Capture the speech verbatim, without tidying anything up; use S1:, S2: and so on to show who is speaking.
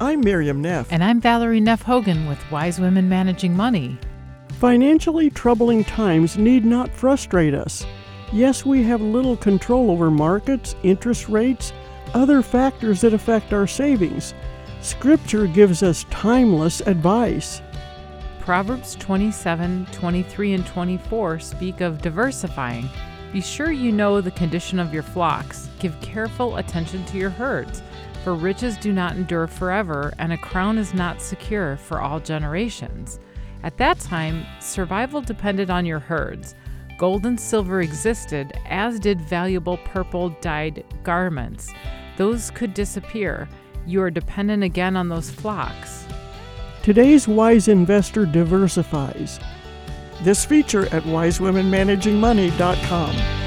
S1: I'm Miriam Neff.
S2: And I'm Valerie Neff Hogan with Wise Women Managing Money.
S1: Financially troubling times need not frustrate us. Yes, we have little control over markets, interest rates, other factors that affect our savings. Scripture gives us timeless advice.
S2: Proverbs twenty-seven, twenty-three, and twenty-four speak of diversifying. Be sure you know the condition of your flocks. Give careful attention to your herds. For riches do not endure forever, and a crown is not secure for all generations. At that time, survival depended on your herds. Gold and silver existed, as did valuable purple-dyed garments. Those could disappear. You are dependent again on those flocks.
S1: Today's wise investor diversifies. This feature at wise women managing money dot com.